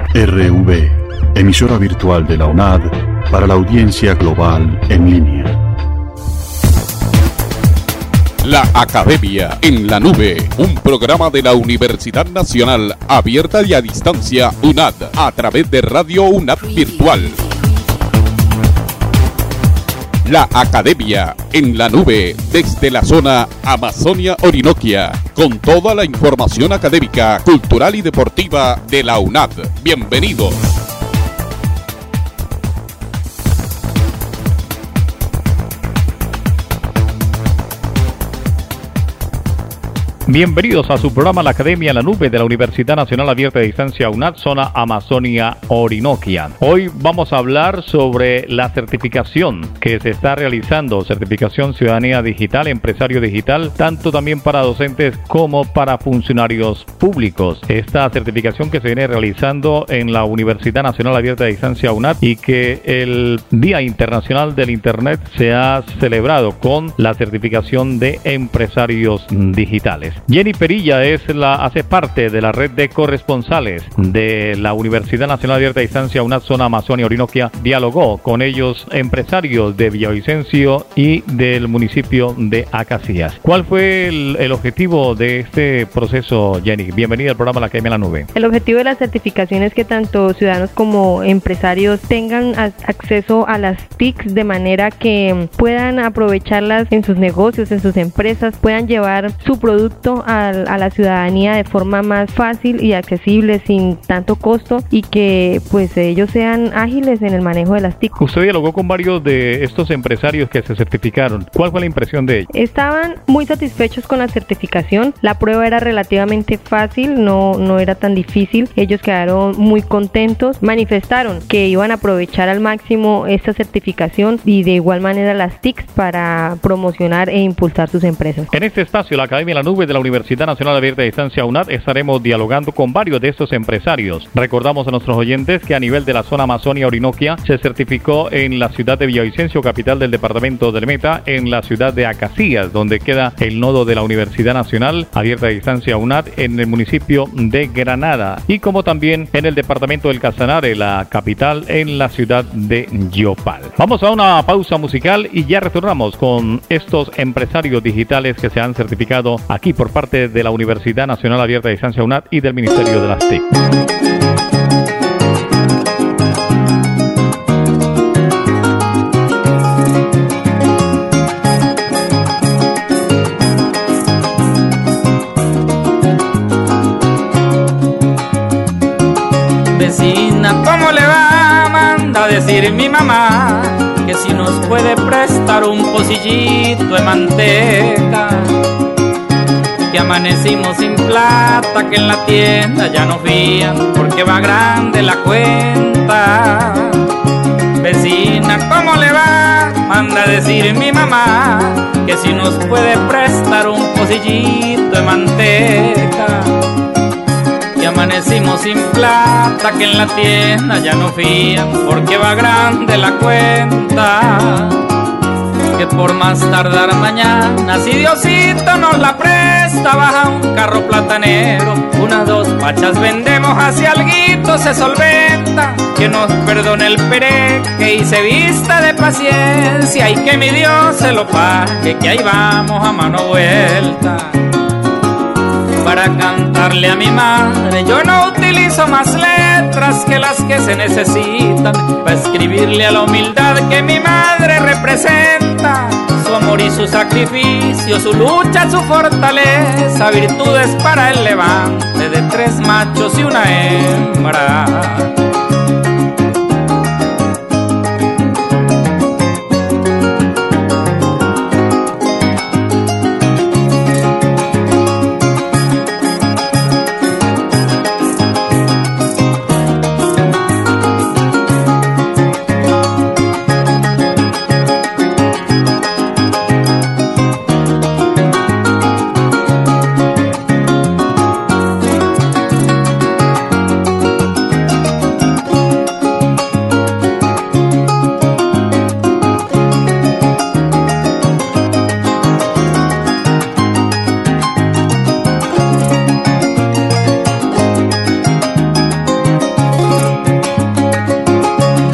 RV, emisora virtual de la UNAD para la audiencia global en línea. La Academia en la Nube, un programa de la Universidad Nacional abierta y a distancia UNAD a través de Radio UNAD Virtual. La Academia en la Nube desde la zona Amazonia-Orinoquia, con toda la información académica, cultural y deportiva de la UNAD. Bienvenidos. Bienvenidos a su programa La Academia en la Nube de la Universidad Nacional Abierta de Distancia UNAD, zona Amazonia-Orinoquia. Hoy vamos a hablar sobre la certificación que se está realizando, certificación Ciudadanía Digital, Empresario Digital, tanto también para docentes como para funcionarios públicos. Esta certificación que se viene realizando en la Universidad Nacional Abierta de Distancia UNAD y que el Día Internacional del Internet se ha celebrado con la certificación de empresarios digitales. Jenny Perilla hace parte de la red de corresponsales de la Universidad Nacional Abierta de Distancia UNAD Zona Amazonia Orinoquia. Dialogó con ellos, empresarios de Villavicencio y del municipio de Acacías. ¿Cuál fue el objetivo de este proceso, Jenny? Bienvenida al programa La Academia en la Nube. El objetivo de la certificación es que tanto ciudadanos como empresarios tengan acceso a las TICs de manera que puedan aprovecharlas en sus negocios, en sus empresas, puedan llevar su producto a la ciudadanía de forma más fácil y accesible, sin tanto costo, y que pues ellos sean ágiles en el manejo de las TIC. Usted dialogó con varios de estos empresarios que se certificaron. ¿Cuál fue la impresión de ellos? Estaban muy satisfechos con la certificación. La prueba era relativamente fácil, no era tan difícil. Ellos quedaron muy contentos, manifestaron que iban a aprovechar al máximo esta certificación y de igual manera las TIC para promocionar e impulsar sus empresas. En este espacio, la Academia en la Nube de la Universidad Nacional Abierta de Distancia UNAD, estaremos dialogando con varios de estos empresarios. Recordamos a nuestros oyentes que a nivel de la zona Amazonia-Orinoquia se certificó en la ciudad de Villavicencio, capital del departamento del Meta, en la ciudad de Acacías, donde queda el nodo de la Universidad Nacional Abierta de Distancia UNAD, en el municipio de Granada, y como también en el departamento del Casanare, la capital, en la ciudad de Yopal. Vamos a una pausa musical y ya retornamos con estos empresarios digitales que se han certificado aquí por parte de la Universidad Nacional Abierta de Distancia UNAD y del Ministerio de las TIC. Vecina, ¿cómo le va? Manda a decir mi mamá que si nos puede prestar un pocillito de manteca, que amanecimos sin plata, que en la tienda ya no fían porque va grande la cuenta. Vecina, ¿cómo le va? Manda a decir mi mamá que si nos puede prestar un pocillito de manteca, que amanecimos sin plata, que en la tienda ya no fían porque va grande la cuenta. Que por más tardar mañana, si Diosito nos la presta, baja un carro platanero, unas 2 pachas vendemos, hacia alguito se solventa. Que nos perdone el pereque y se vista de paciencia, y que mi Dios se lo pague, que ahí vamos a mano vuelta. Para cantarle a mi madre yo no utilizo más letras que las que se necesitan, para escribirle a la humildad que mi madre representa, su amor y su sacrificio, su lucha, su fortaleza, virtudes para el levante de 3 machos y una hembra.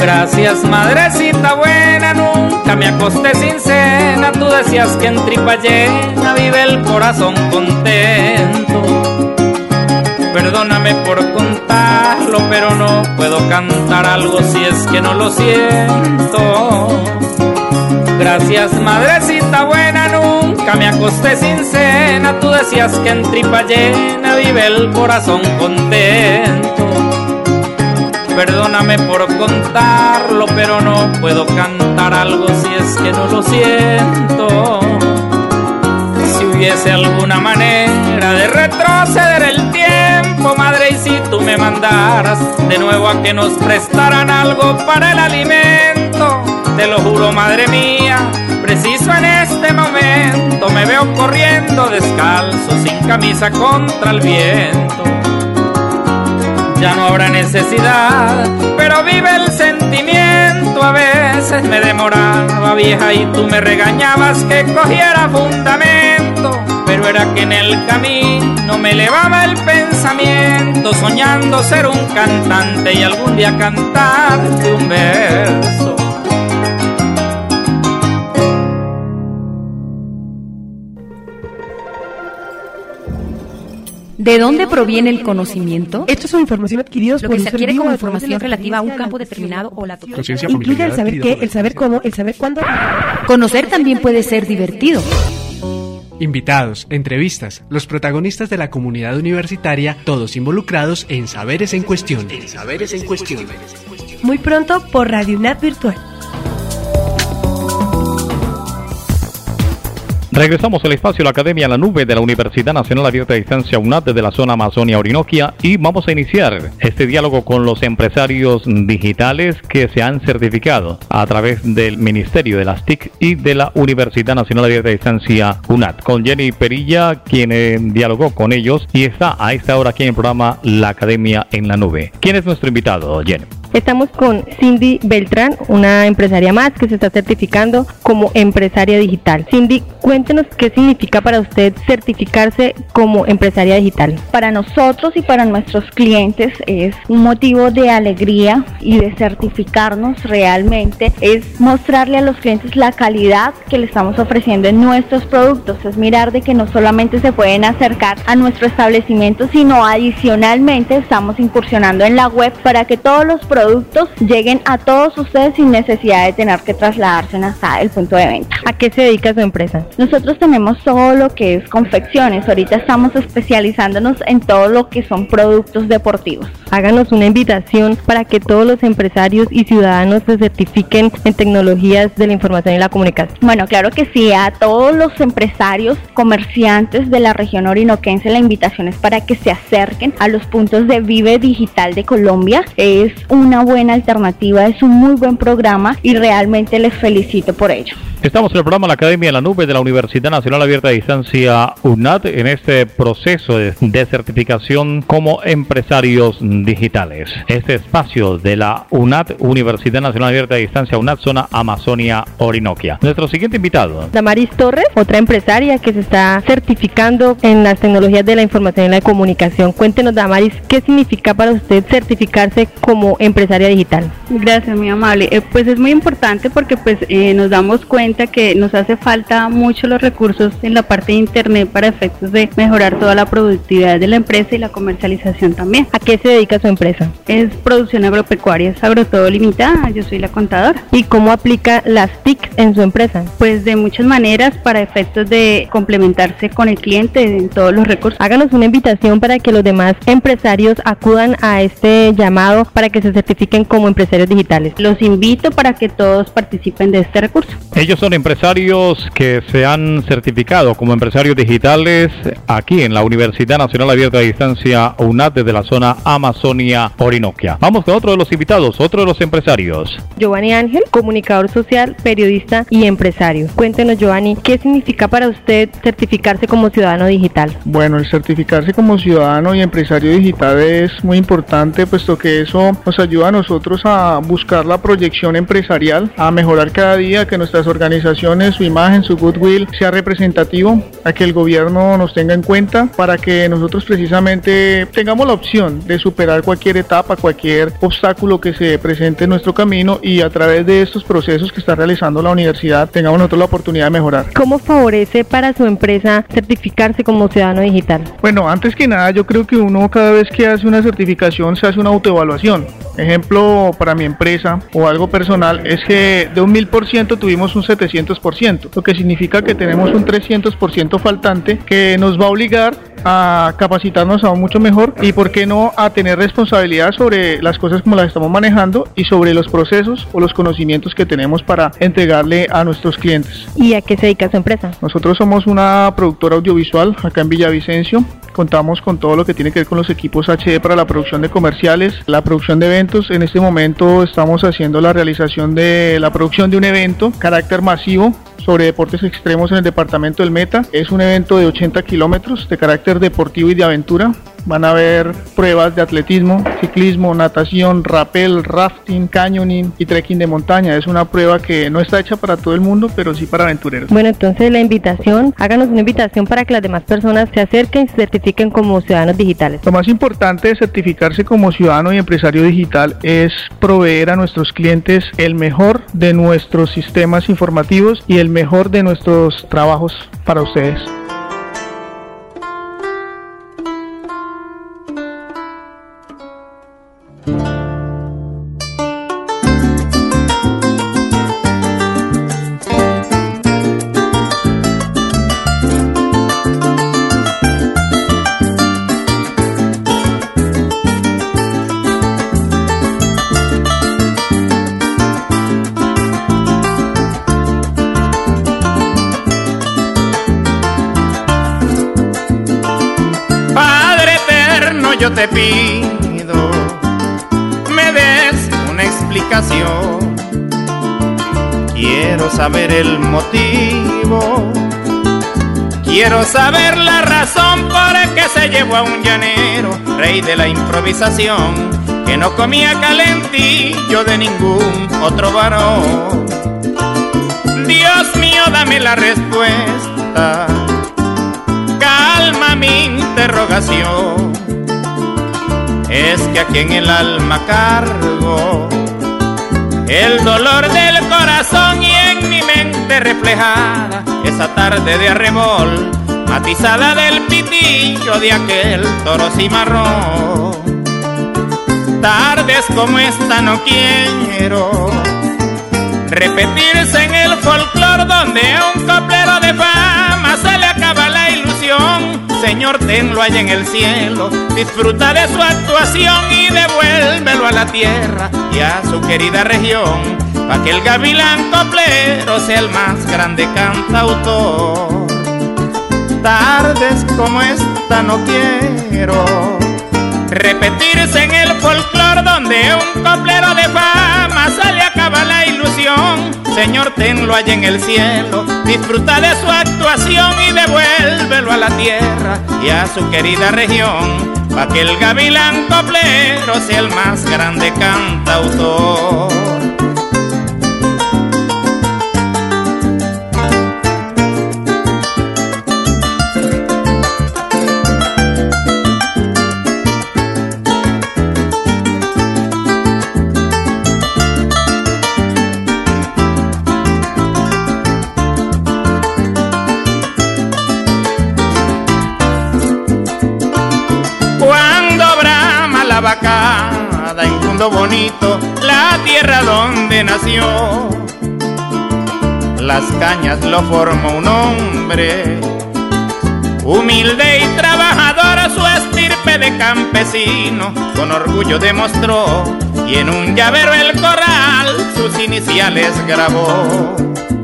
Gracias, madrecita buena, nunca me acosté sin cena. Tú decías que en tripa llena vive el corazón contento. Perdóname por contarlo, pero no puedo cantar algo si es que no lo siento. Gracias, madrecita buena, nunca me acosté sin cena. Tú decías que en tripa llena vive el corazón contento. Perdóname por contarlo, pero no puedo cantar algo si es que no lo siento. Si hubiese alguna manera de retroceder el tiempo, madre, y si tú me mandaras de nuevo a que nos prestaran algo para el alimento, te lo juro, madre mía, preciso en este momento me veo corriendo descalzo, sin camisa contra el viento. Ya no habrá necesidad, pero vive el sentimiento. A veces me demoraba, vieja, y tú me regañabas que cogiera fundamento, pero era que en el camino me elevaba el pensamiento, soñando ser un cantante y algún día cantarte un verso. ¿De dónde proviene el conocimiento? Estos son información adquiridos Lo por que un se ser adquiere vivo como a través de información la relativa a un experiencia, campo la determinado o la conciencia, incluye el saber qué, el saber cómo, el saber cuándo. Conocer también puede ser divertido. Invitados, entrevistas, los protagonistas de la comunidad universitaria, todos involucrados en Saberes en Cuestión. Muy pronto por Radio UNAD Virtual. Regresamos al espacio de la Academia en la Nube de la Universidad Nacional Abierta de Distancia UNAD desde la zona Amazonia Orinoquia, y vamos a iniciar este diálogo con los empresarios digitales que se han certificado a través del Ministerio de las TIC y de la Universidad Nacional Abierta de Distancia UNAD, con Jenny Perilla, quien dialogó con ellos y está a esta hora aquí en el programa La Academia en la Nube. ¿Quién es nuestro invitado, Jenny? Estamos con Cindy Beltrán, una empresaria más que se está certificando como empresaria digital. Cindy, cuéntenos qué significa para usted certificarse como empresaria digital. Para nosotros y para nuestros clientes es un motivo de alegría y de certificarnos realmente. Es mostrarle a los clientes la calidad que le estamos ofreciendo en nuestros productos. Es mirar de que no solamente se pueden acercar a nuestro establecimiento, sino adicionalmente estamos incursionando en la web para que todos los productos lleguen a todos ustedes sin necesidad de tener que trasladarse hasta el punto de venta. ¿A qué se dedica su empresa? Nosotros tenemos todo lo que es confecciones. Ahorita estamos especializándonos en todo lo que son productos deportivos. Háganos una invitación para que todos los empresarios y ciudadanos se certifiquen en tecnologías de la información y la comunicación. Bueno, claro que sí, a todos los empresarios, comerciantes de la región orinoquense, la invitación es para que se acerquen a los puntos de Vive Digital de Colombia. Es una buena alternativa, es un muy buen programa y realmente les felicito por ello. Estamos en el programa La Academia en la Nube de la Universidad Nacional Abierta de Distancia UNAD en este proceso de certificación como empresarios digitales. Este espacio de la UNAD, Universidad Nacional Abierta de Distancia UNAD, zona Amazonia Orinoquia. Nuestro siguiente invitado. Damaris Torres, otra empresaria que se está certificando en las tecnologías de la información y la comunicación. Cuéntenos, Damaris, ¿qué significa para usted certificarse como empresaria digital? Gracias, muy amable. Pues es muy importante porque nos damos cuenta que nos hace falta mucho los recursos en la parte de internet para efectos de mejorar toda la productividad de la empresa y la comercialización también. ¿A qué se dedica su empresa? Es producción agropecuaria, es Agrotodo Limitada, yo soy la contadora. ¿Y cómo aplica las TIC en su empresa? Pues de muchas maneras para efectos de complementarse con el cliente en todos los recursos. Háganos una invitación para que los demás empresarios acudan a este llamado para que se certifiquen como empresarios digitales. Los invito para que todos participen de este recurso. Ellos son empresarios que se han certificado como empresarios digitales aquí en la Universidad Nacional Abierta de Distancia UNAD desde la zona Amazonia Orinoquia. Vamos con otro de los invitados, otro de los empresarios. Giovanni Ángel, comunicador social, periodista y empresario. Cuéntenos, Giovanni, ¿qué significa para usted certificarse como ciudadano digital? Bueno, el certificarse como ciudadano y empresario digital es muy importante, puesto que eso nos ayuda a nosotros a buscar la proyección empresarial, a mejorar cada día, que nuestras organizaciones organizaciones, su imagen, su goodwill sea representativo, a que el gobierno nos tenga en cuenta para que nosotros precisamente tengamos la opción de superar cualquier etapa, cualquier obstáculo que se presente en nuestro camino y a través de estos procesos que está realizando la universidad tengamos nosotros la oportunidad de mejorar. ¿Cómo favorece para su empresa certificarse como ciudadano digital? Bueno, antes que nada yo creo que uno cada vez que hace una certificación se hace una autoevaluación. Ejemplo para mi empresa o algo personal es que de un 1000% tuvimos un 700%, lo que significa que tenemos un 300% faltante que nos va a obligar a capacitarnos aún mucho mejor y por qué no a tener responsabilidad sobre las cosas como las estamos manejando y sobre los procesos o los conocimientos que tenemos para entregarle a nuestros clientes. ¿Y a qué se dedica su empresa? Nosotros somos una productora audiovisual acá en Villavicencio. Contamos con todo lo que tiene que ver con los equipos HD para la producción de comerciales, la producción de eventos. En este momento estamos haciendo la realización de la producción de un evento carácter masivo sobre deportes extremos en el departamento del Meta. Es un evento de 80 kilómetros de carácter deportivo y de aventura. Van a haber pruebas de atletismo, ciclismo, natación, rappel, rafting, canyoning y trekking de montaña. Es una prueba que no está hecha para todo el mundo, pero sí para aventureros. Bueno, entonces háganos una invitación para que las demás personas se acerquen y se certifiquen como ciudadanos digitales. Lo más importante de certificarse como ciudadano y empresario digital es proveer a nuestros clientes el mejor de nuestros sistemas informativos y el mejor de nuestros trabajos para ustedes. Yo te pido, me des una explicación. Quiero saber el motivo, quiero saber la razón por la que se llevó a un llanero, rey de la improvisación, que no comía calentillo de ningún otro varón. Dios mío, dame la respuesta, calma mi interrogación. Es que aquí en el alma cargo el dolor del corazón y en mi mente reflejada esa tarde de arrebol, matizada del pitillo de aquel toro cimarrón. Tardes como esta no quiero repetirse en el folclor donde a un coplero de fama se le acaba la ilusión. Señor, tenlo allá en el cielo, disfruta de su actuación y devuélvelo a la tierra y a su querida región, pa' que el gavilán coplero sea el más grande cantautor. Tardes como esta no quiero repetirse en el folclor donde un coplero de fama se le acaba la ilusión. Señor, tenlo allá en el cielo, disfruta de su actuación y devuélvelo a la tierra y a su querida región, pa' que el gavilán coplero sea el más grande cantautor. Vacada en Fundo Bonito, la tierra donde nació, las cañas lo formó un hombre humilde y trabajador, su estirpe de campesino con orgullo demostró y en un llavero el corral sus iniciales grabó.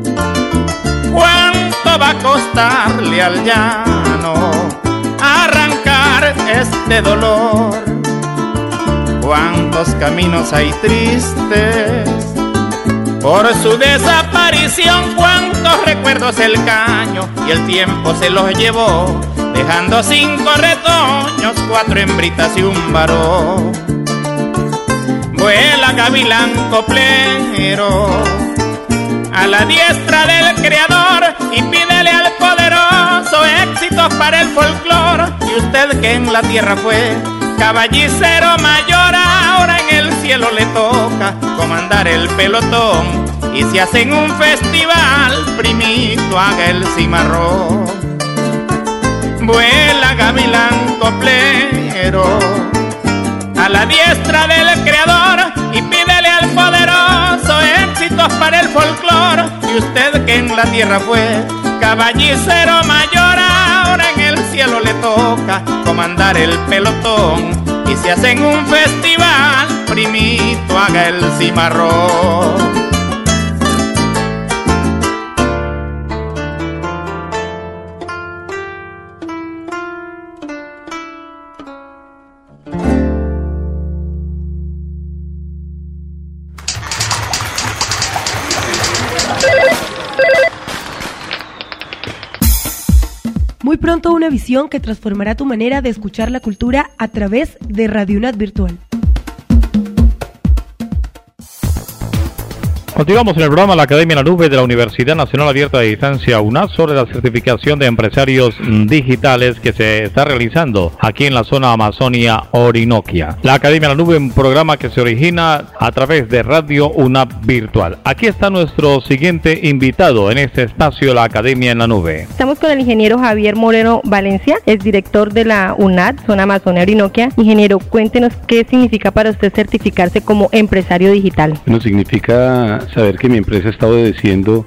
¿Cuánto va a costarle al llano arrancar este dolor? Cuántos caminos hay tristes por su desaparición, cuántos recuerdos el caño y el tiempo se los llevó, dejando 5 retoños, 4 hembritas y un varón. Vuela gavilán coplero a la diestra del Creador y pídele al poderoso éxitos para el folclor. Y usted que en la tierra fue caballicero mayor, ahora en el cielo le toca comandar el pelotón. Y si hacen un festival, primito, haga el cimarrón. Vuela gavilán coplero a la diestra del Creador y pídele al poderoso éxitos para el folclor. Y usted que en la tierra fue caballicero mayor, ahora en el cielo le toca comandar el pelotón. Y si hacen un festival, primito, haga el cimarrón. Muy pronto una visión que transformará tu manera de escuchar la cultura a través de Radio UNAD Virtual. Continuamos en el programa La Academia en la Nube de la Universidad Nacional Abierta de Distancia UNAD sobre la certificación de empresarios digitales que se está realizando aquí en la zona Amazonia Orinoquia. La Academia en la Nube, un programa que se origina a través de Radio UNAD Virtual. Aquí está nuestro siguiente invitado en este espacio, La Academia en la Nube. Estamos con el ingeniero Javier Moreno Valencia, es director de la UNAD, zona Amazonia Orinoquia. Ingeniero, cuéntenos qué significa para usted certificarse como empresario digital. Bueno, significa saber que mi empresa está obedeciendo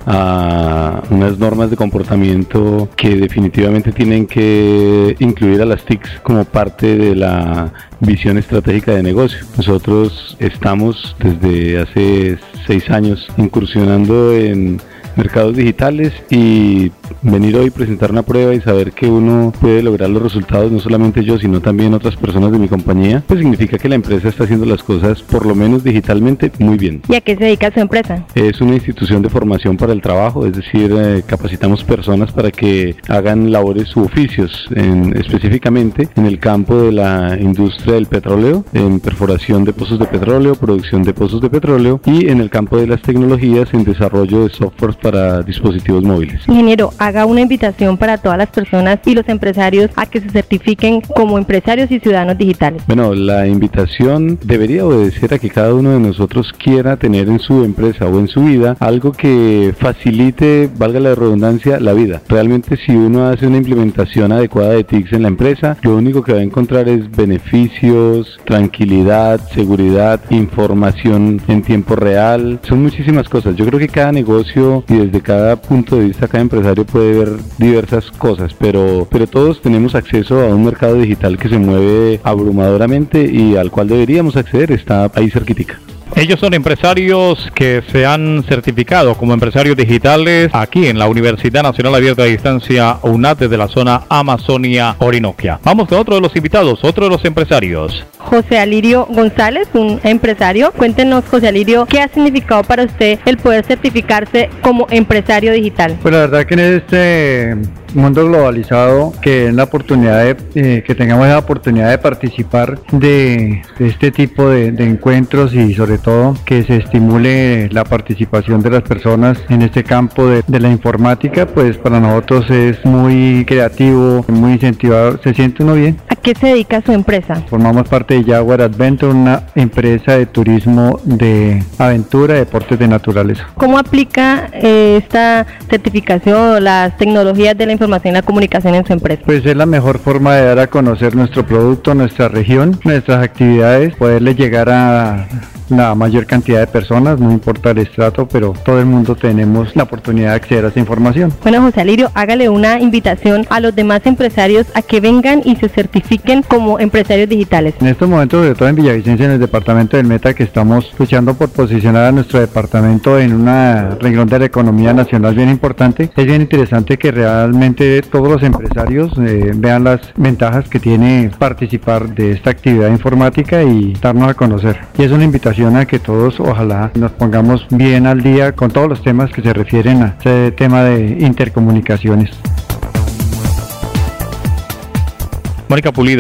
a unas normas de comportamiento que definitivamente tienen que incluir a las TICs como parte de la visión estratégica de negocio. Nosotros estamos desde hace 6 años incursionando en mercados digitales y venir hoy, presentar una prueba y saber que uno puede lograr los resultados, no solamente yo, sino también otras personas de mi compañía, pues significa que la empresa está haciendo las cosas, por lo menos digitalmente, muy bien. ¿Y a qué se dedica su empresa? Es una institución de formación para el trabajo, es decir, capacitamos personas para que hagan labores u oficios, específicamente en el campo de la industria del petróleo, en perforación de pozos de petróleo, producción de pozos de petróleo y en el campo de las tecnologías, en desarrollo de software para dispositivos móviles. Ingeniero, haga una invitación para todas las personas y los empresarios a que se certifiquen como empresarios y ciudadanos digitales. Bueno, la invitación debería obedecer a que cada uno de nosotros quiera tener en su empresa o en su vida algo que facilite, valga la redundancia, la vida. Realmente, si uno hace una implementación adecuada de TICs en la empresa, lo único que va a encontrar es beneficios, tranquilidad, seguridad, información en tiempo real. Son muchísimas cosas. Yo creo que cada negocio y desde cada punto de vista, cada empresario puede ver diversas cosas, pero todos tenemos acceso a un mercado digital que se mueve abrumadoramente y al cual deberíamos acceder, está ahí cerquitica. Ellos son empresarios que se han certificado como empresarios digitales aquí en la Universidad Nacional Abierta de Distancia UNAD desde la zona Amazonia Orinoquia. Vamos con otro de los invitados, otro de los empresarios. José Alirio González, un empresario. Cuéntenos, José Alirio, ¿qué ha significado para usted el poder certificarse como empresario digital? Pues la verdad que en este mundo globalizado, que es la oportunidad que tengamos la oportunidad de participar de este tipo de encuentros y sobre todo que se estimule la participación de las personas en este campo de la informática, pues para nosotros es muy creativo, muy incentivador, se siente uno bien. ¿A qué se dedica su empresa? Formamos parte de Jaguar Adventure, una empresa de turismo de aventura, deportes de naturaleza. ¿Cómo aplica esta certificación o las tecnologías de la información y la comunicación en su empresa? Pues es la mejor forma de dar a conocer nuestro producto, nuestra región, nuestras actividades, poderle llegar a la mayor cantidad de personas, no importa el estrato, pero todo el mundo tenemos la oportunidad de acceder a esa información. Bueno, José Alirio, hágale una invitación a los demás empresarios a que vengan y se certifiquen como empresarios digitales. En estos momentos, sobre todo en Villavicencio, en el departamento del Meta, que estamos luchando por posicionar a nuestro departamento en una renglón de la economía nacional bien importante, es bien interesante que realmente todos los empresarios vean las ventajas que tiene participar de esta actividad informática y darnos a conocer. Y es una invitación a que todos ojalá nos pongamos bien al día con todos los temas que se refieren a este tema de intercomunicaciones. Mónica Pulido,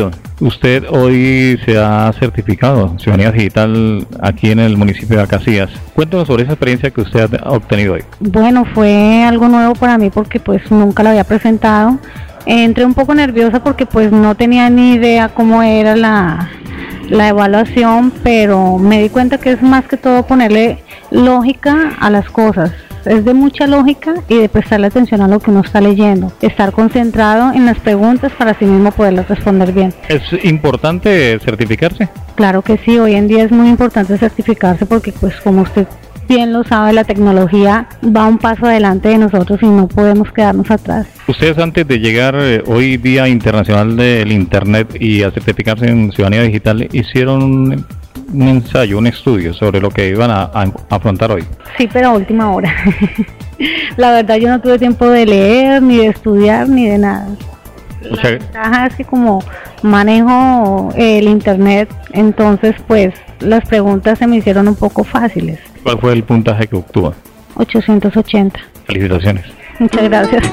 Usted hoy se ha certificado Ciudadanía Digital aquí en el municipio de Casillas. Cuéntanos sobre esa experiencia que usted ha obtenido hoy. Bueno, fue algo nuevo para mí porque pues nunca lo había presentado. Entré un poco nerviosa porque pues no tenía ni idea cómo era la evaluación, pero me di cuenta que es más que todo ponerle lógica a las cosas. Es de mucha lógica y de prestarle atención a lo que uno está leyendo, estar concentrado en las preguntas para así mismo poderlas responder bien. ¿Es importante certificarse? Claro que sí, hoy en día es muy importante certificarse porque pues como usted bien lo sabe, la tecnología va un paso adelante de nosotros y no podemos quedarnos atrás. Ustedes antes de llegar hoy Día Internacional del Internet y a certificarse en Ciudadanía Digital hicieron un ensayo, un estudio sobre lo que iban a afrontar hoy. Sí, pero a última hora. La verdad yo no tuve tiempo de leer, ni de estudiar, ni de nada. O sea, la ventaja es que como manejo el internet, entonces pues las preguntas se me hicieron un poco fáciles. ¿Cuál fue el puntaje que obtuvo? 880. Felicitaciones. Muchas gracias.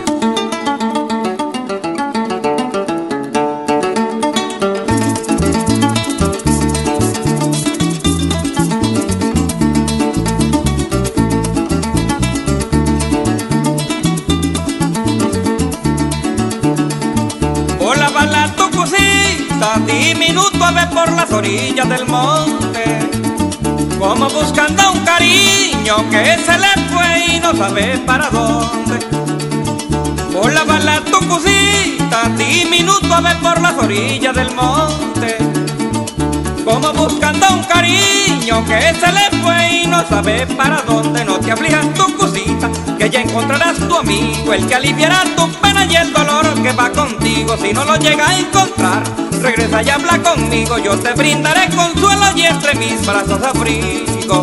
Diminuto ave por las orillas del monte, como buscando un cariño que se le fue y no sabe para dónde. Volaba tu cosita, diminuto ave por las orillas del monte, como buscando un cariño que se le fue y no sabe para dónde. No te aflijas tu cosita, que ya encontrarás tu amigo, el que aliviará tu pena y el dolor que va contigo. Si no lo llega a encontrar, regresa y habla conmigo, yo te brindaré consuelo y entre mis brazos abrigo.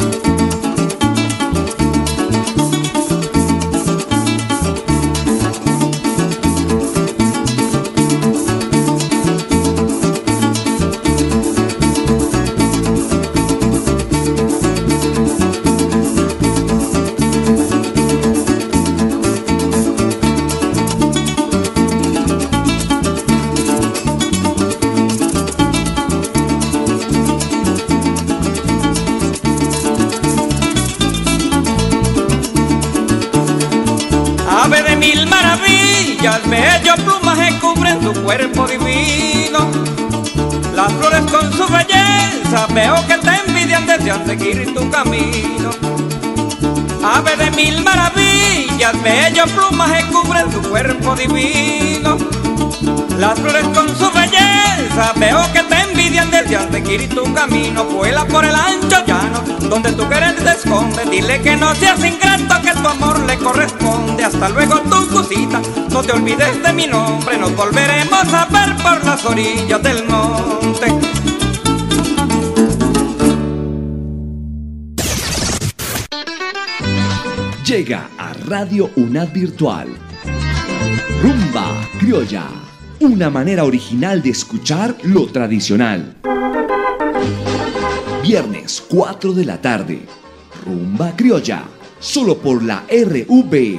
Ave de mil maravillas, bello plumaje cubren su cuerpo divino. Las flores con su belleza veo que te envidian, desean seguir tu camino. Ave de mil maravillas, bello plumaje cubren su cuerpo divino. Las flores con su belleza veo que te envidian, desean seguir tu camino. Vuela por el ancho llano, donde tu querer se esconde. Dile que no seas ingrato, que tu amor le corresponde. Hasta luego tu cosita, no te olvides de mi nombre. Nos volveremos a ver por las orillas del monte. Llega a Radio UNAD Virtual Rumba Criolla, una manera original de escuchar lo tradicional. Viernes 4 de la tarde, Rumba Criolla, solo por la RV.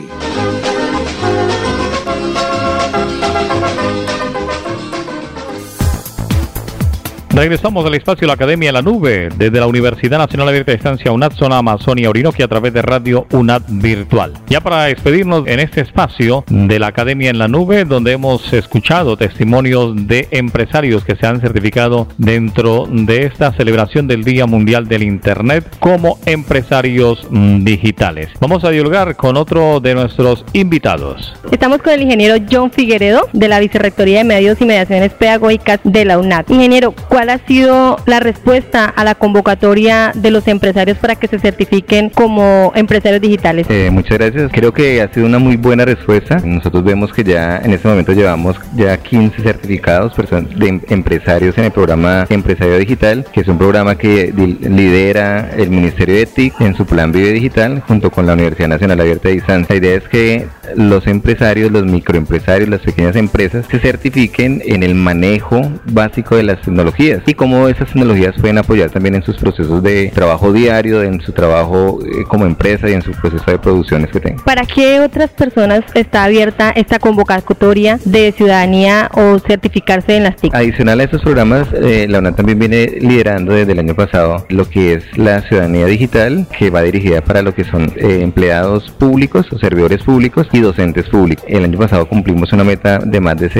Regresamos al espacio de la Academia en la Nube, desde la Universidad Nacional Abierta de Distancia UNAD, zona Amazonia Orinoquia, a través de Radio UNAD Virtual. Ya para despedirnos en este espacio de la Academia en la Nube, donde hemos escuchado testimonios de empresarios que se han certificado dentro de esta celebración del Día Mundial del Internet como empresarios digitales. Vamos a dialogar con otro de nuestros invitados. Estamos con el ingeniero John Figueredo, de la Vicerrectoría de Medios y Mediaciones Pedagógicas de la UNAD. Ingeniero, ¿cuál ha sido la respuesta a la convocatoria de los empresarios para que se certifiquen como empresarios digitales? Muchas gracias. Creo que ha sido una muy buena respuesta. Nosotros vemos que ya en este momento llevamos ya 15 certificados de empresarios en el programa Empresario Digital, que es un programa que lidera el Ministerio de TIC en su plan Vive Digital junto con la Universidad Nacional Abierta de Distancia. La idea es que los empresarios, los microempresarios, las pequeñas empresas se certifiquen en el manejo básico de las tecnologías. tecnologías y cómo esas tecnologías pueden apoyar también en sus procesos de trabajo diario, en su trabajo como empresa y en su proceso de producciones que tengan. ¿Para qué otras personas está abierta esta convocatoria de ciudadanía o certificarse en las TIC? Adicional a estos programas, la UNAD también viene liderando desde el año pasado lo que es la ciudadanía digital, que va dirigida para lo que son empleados públicos o servidores públicos y docentes públicos. El año pasado cumplimos una meta de más de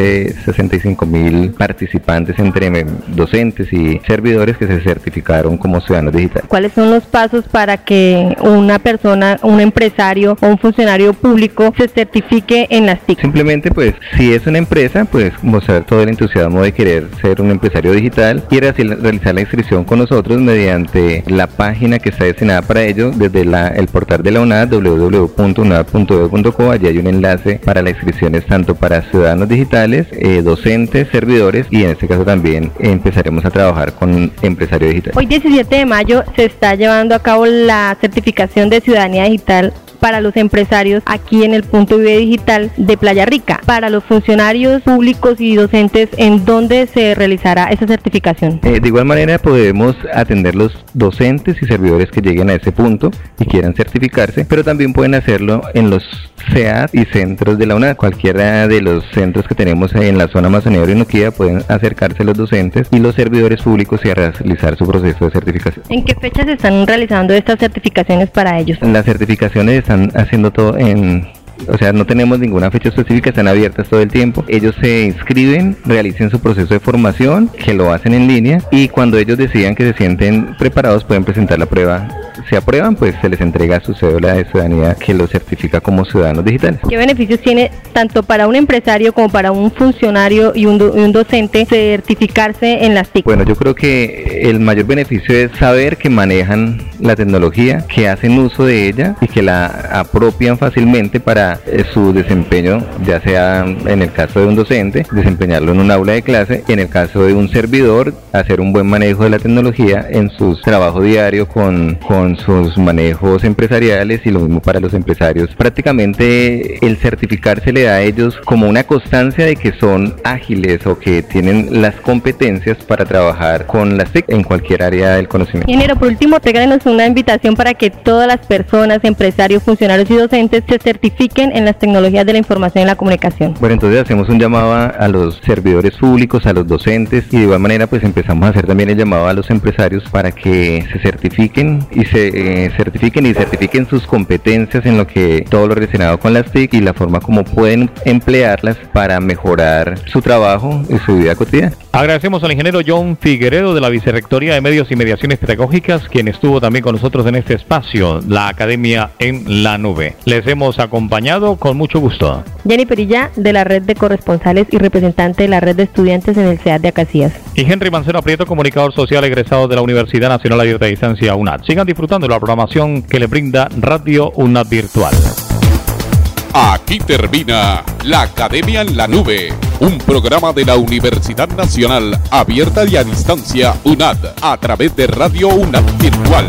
65.000 participantes entre docentes y servidores que se certificaron como ciudadanos digitales. ¿Cuáles son los pasos para que una persona, un empresario o un funcionario público se certifique en las TIC? Simplemente, pues, si es una empresa, pues mostrar todo el entusiasmo de querer ser un empresario digital y realizar la inscripción con nosotros mediante la página que está destinada para ello desde el portal de la UNAD, www.unad.edu.co. Allí hay un enlace para las inscripciones tanto para ciudadanos digitales, docentes, servidores y en este caso también empezaremos a trabajar con empresarios digitales. Hoy 17 de mayo se está llevando a cabo la certificación de ciudadanía digital para los empresarios aquí en el Punto Vive Digital de Playa Rica. Para los funcionarios públicos y docentes, ¿en dónde se realizará esa certificación? De igual manera podemos atender los docentes y servidores que lleguen a ese punto y quieran certificarse, pero también pueden hacerlo en los CEAT y centros de la UNAD. Cualquiera de los centros que tenemos en la zona Amazonía Orinoquía pueden acercarse los docentes y los servidores públicos y a realizar su proceso de certificación. ¿En qué fechas se están realizando estas certificaciones para ellos? Las certificaciones están haciendo todo o sea, no tenemos ninguna fecha específica, están abiertas todo el tiempo. Ellos se inscriben, realicen su proceso de formación, que lo hacen en línea, y cuando ellos decidan que se sienten preparados pueden presentar la prueba. Si aprueban, pues se les entrega su cédula de ciudadanía que los certifica como ciudadanos digitales. ¿Qué beneficios tiene tanto para un empresario como para un funcionario y un docente certificarse en las TIC? Bueno, yo creo que el mayor beneficio es saber que manejan la tecnología, que hacen uso de ella y que la apropian fácilmente para su desempeño, ya sea en el caso de un docente, desempeñarlo en un aula de clase, y en el caso de un servidor, hacer un buen manejo de la tecnología en su trabajo diario con sus manejos empresariales, y lo mismo para los empresarios. Prácticamente el certificarse le da a ellos como una constancia de que son ágiles o que tienen las competencias para trabajar con las TIC en cualquier área del conocimiento. Ingeniero, por último, regálenos una invitación para que todas las personas, empresarios, funcionarios y docentes se certifiquen en las tecnologías de la información y la comunicación. Bueno, entonces hacemos un llamado a los servidores públicos, a los docentes, y de igual manera pues empezamos a hacer también el llamado a los empresarios para que se certifiquen y certifiquen sus competencias en todo lo relacionado con las TIC y la forma como pueden emplearlas para mejorar su trabajo y su vida cotidiana. Agradecemos al ingeniero John Figueredo de la Vicerrectoría de Medios y Mediaciones Pedagógicas, quien estuvo también con nosotros en este espacio, la Academia en la Nube. Les hemos acompañado con mucho gusto. Jenny Perilla, de la Red de Corresponsales y representante de la Red de Estudiantes en el CEAT de Acacías. Y Henry Mancero Prieto, comunicador social egresado de la Universidad Nacional Abierta de Distancia UNAD. Sigan disfrutando de la programación que le brinda Radio UNAD Virtual. Aquí termina la Academia en la Nube, un programa de la Universidad Nacional Abierta y a Distancia UNAD a través de Radio UNAD Virtual.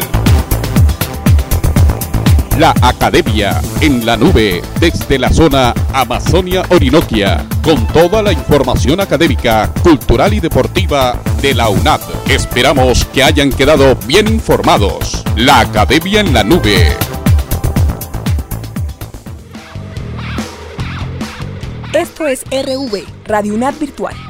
La Academia en la Nube desde la zona Amazonia Orinoquia, con toda la información académica, cultural y deportiva de la UNAD. Esperamos que hayan quedado bien informados. La Academia en la Nube. Esto es RV, Radio UNAD Virtual.